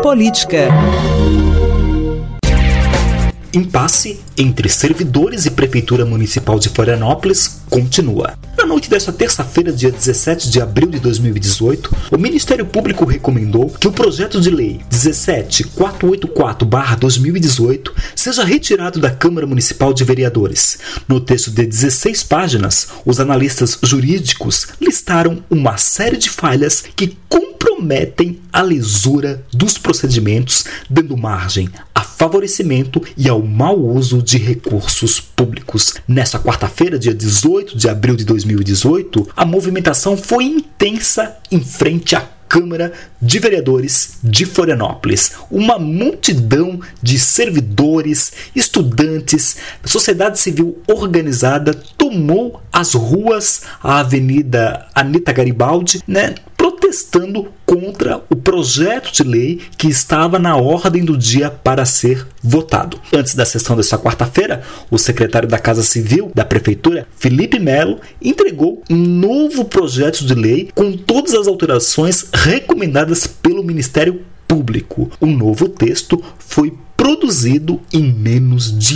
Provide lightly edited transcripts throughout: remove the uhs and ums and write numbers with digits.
política. Impasse entre servidores e Prefeitura Municipal de Florianópolis continua. Na noite desta terça-feira, dia 17 de abril de 2018, o Ministério Público recomendou que o projeto de lei 17484/2018 seja retirado da Câmara Municipal de Vereadores. No texto de 16 páginas, os analistas jurídicos listaram uma série de falhas que comprometem a lisura dos procedimentos, dando margem a favorecimento e ao mau uso de recursos públicos. Nesta quarta-feira, dia 18 de abril de 2018, a movimentação foi intensa em frente à Câmara de Vereadores de Florianópolis. Uma multidão de servidores, estudantes, sociedade civil organizada tomou as ruas, a Avenida Anita Garibaldi, protestando contra o projeto de lei que estava na ordem do dia para ser votado. Antes da sessão desta quarta-feira, o secretário da Casa Civil da Prefeitura, Felipe Melo, entregou um novo projeto de lei com todas as alterações recomendadas pelo Ministério Público. O novo texto foi produzido em menos de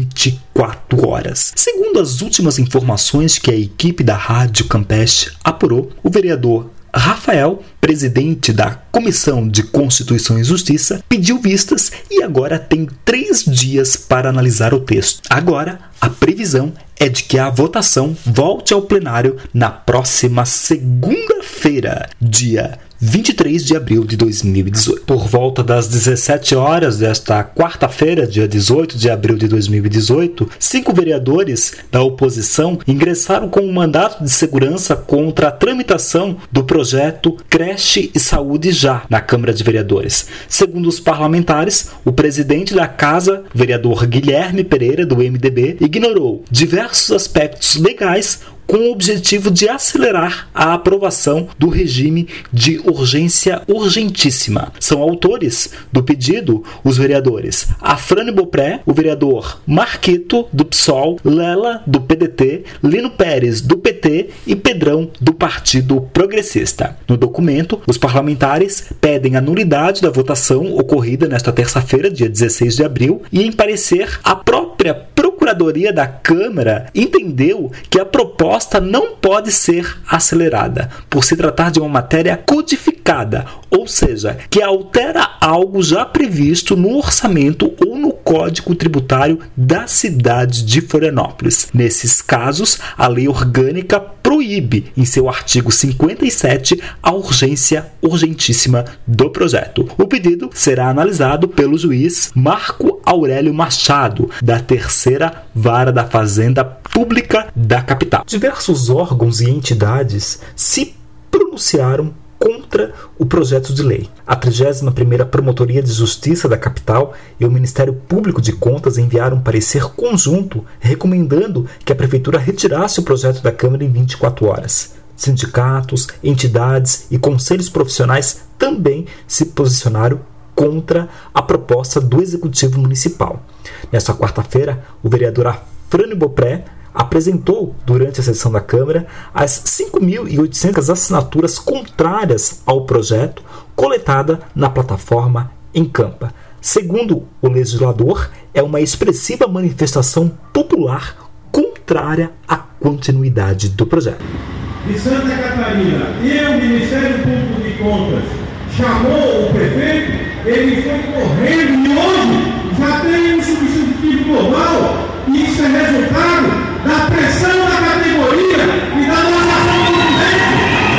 24 horas. Segundo as últimas informações que a equipe da Rádio Campeche apurou, o vereador Rafael, presidente da Comissão de Constituição e Justiça, pediu vistas e agora tem 3 dias para analisar o texto. Agora, a previsão é de que a votação volte ao plenário na próxima segunda-feira, dia 23 de abril de 2018. Por volta das 17 horas desta quarta-feira, dia 18 de abril de 2018, 5 vereadores da oposição ingressaram com um mandato de segurança contra a tramitação do projeto Creche e Saúde Já na Câmara de Vereadores. Segundo os parlamentares, o presidente da Casa, vereador Guilherme Pereira, do MDB, ignorou diversos aspectos legais com o objetivo de acelerar a aprovação do regime de urgência urgentíssima. São autores do pedido os vereadores Afrânio Bopré, o vereador Marquito, do PSOL, Lela, do PDT, Lino Pérez, do PT e Pedrão, do Partido Progressista. No documento, os parlamentares pedem a nulidade da votação ocorrida nesta terça-feira, dia 16 de abril, e em parecer, a própria Procuradoria da Câmara entendeu que a proposta não pode ser acelerada, por se tratar de uma matéria codificada, ou seja, que altera algo já previsto no orçamento ou no Código Tributário da cidade de Florianópolis. Nesses casos, a lei orgânica proíbe, em seu artigo 57, a urgência urgentíssima do projeto. O pedido será analisado pelo juiz Marco Aurélio Machado, da Terceira Vara da Fazenda Pública da capital. Diversos órgãos e entidades se pronunciaram contra o projeto de lei. A 31ª Promotoria de Justiça da capital e o Ministério Público de Contas enviaram um parecer conjunto recomendando que a Prefeitura retirasse o projeto da Câmara em 24 horas. Sindicatos, entidades e conselhos profissionais também se posicionaram contra a proposta do Executivo Municipal. Nesta quarta-feira, o vereador Afrânio Bopré apresentou, durante a sessão da Câmara, as 5.800 assinaturas contrárias ao projeto coletada na plataforma Encampa. Segundo o legislador, é uma expressiva manifestação popular contrária à continuidade do projeto. De Santa Catarina e o Ministério Público de Contas chamou o prefeito, ele foi correndo e hoje já tem um substitutivo global e isso é resultado da pressão da categoria e da nossa ação do presidente.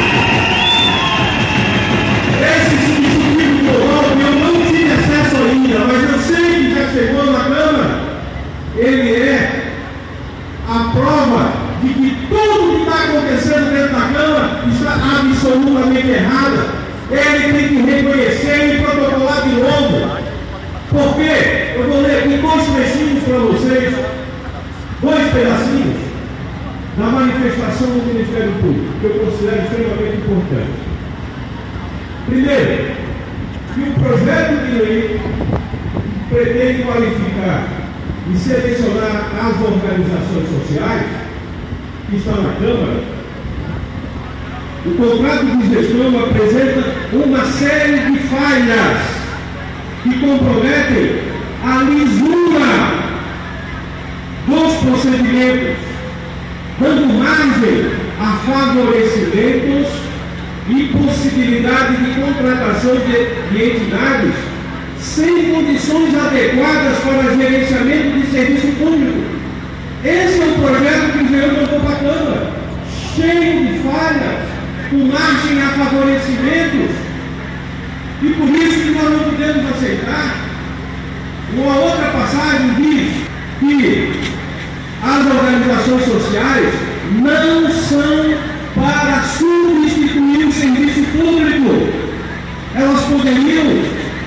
Esse substitutivo global que eu não tive acesso ainda, mas eu sei que já chegou na Câmara, ele é a prova de que tudo que está acontecendo dentro da Câmara está absolutamente errado. Ele tem que reconhecer e protocolar de novo. Porque eu vou ler aqui 2 trechinhos para vocês, 2 pedacinhos da manifestação do Ministério Público, que eu considero extremamente importante. Primeiro, que o projeto de lei pretende qualificar e selecionar as organizações sociais que estão na Câmara. O contrato de gestão apresenta uma série de falhas que comprometem a lisura dos procedimentos, dando margem a favorecimentos e possibilidade de contratação de entidades sem condições adequadas para gerenciamento de serviço público. Esse é o projeto que o Jean mandou para a Câmara, cheio de falhas, com margem a favorecimentos, e por isso que nós não podemos aceitar. Uma outra passagem diz que as organizações sociais não são para substituir o serviço público. Elas poderiam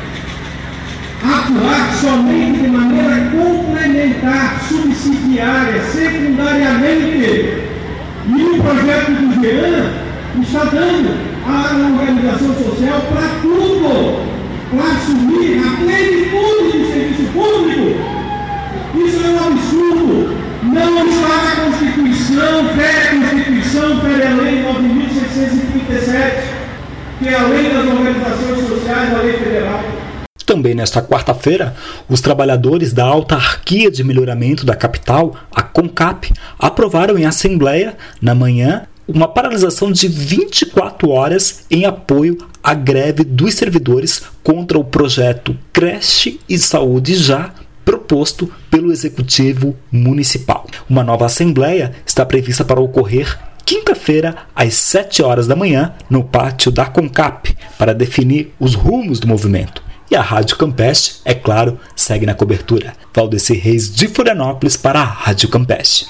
atuar somente de maneira complementar, subsidiária, secundariamente. E o projeto do Jean está dando à organização social para tudo, para assumir a plenitude do serviço público. Isso é um absurdo. Não está na Constituição, fere a Lei 9.637, que é a lei das organizações sociais da lei federal. Também nesta quarta-feira, os trabalhadores da Autarquia de Melhoramento da Capital, a CONCAP, aprovaram em assembleia, na manhã, uma paralisação de 24 horas em apoio à greve dos servidores contra o projeto Creche e Saúde Já, proposto pelo Executivo Municipal. Uma nova assembleia está prevista para ocorrer quinta-feira, às 7 horas da manhã, no pátio da CONCAP, para definir os rumos do movimento. E a Rádio Campeche, é claro, segue na cobertura. Valdeci Reis de Florianópolis para a Rádio Campeche.